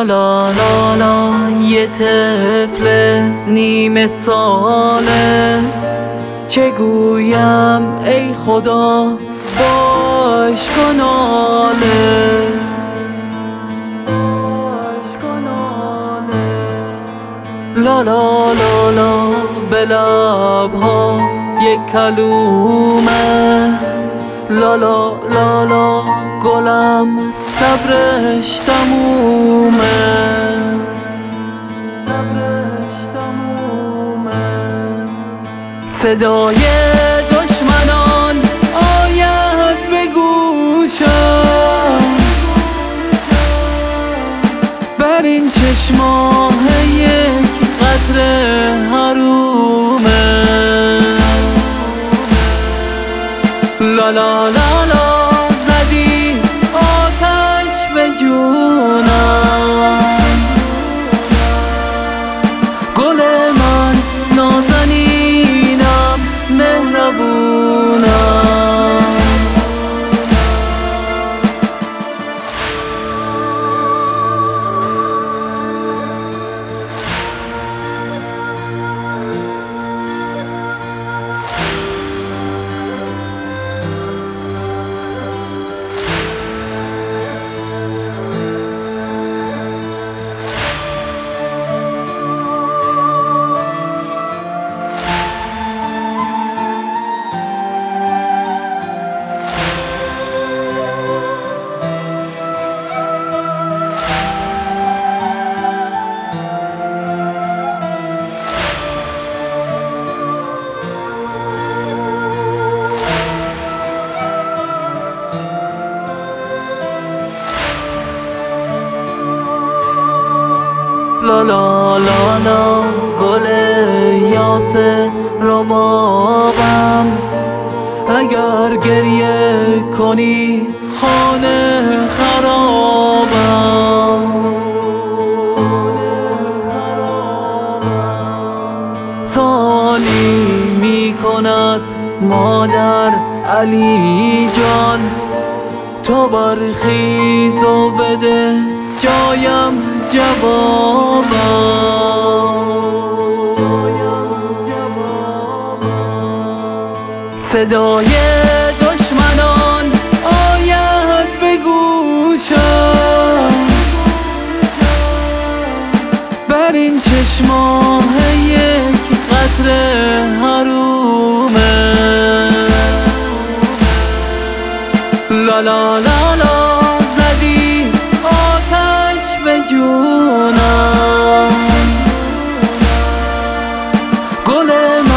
لا لا لا لا یه طفل نیمه ساله، چه گویم ای خدا باش کناله. لا لا لا لا به لبها یک کلومه، لا لا لا لا گلم صبرش تمومه. صدای دشمنان آید به گوشم، بر این چشماه یک قطره حرومه. لا لا لا لا زدی آتش به جونم، گل من نازنینم مهربونم. لا لا لا لا گل یاسه ربابم، اگر گریه کنی خانه خرابم. سالی می کند مادر علی جان، تو برخیز و بده جایم جوابم. صدای دشمنان آید به گوشم، بر این چشماه یک قطره حرومه. لا لا لا لا زدی آتش به جونم، گل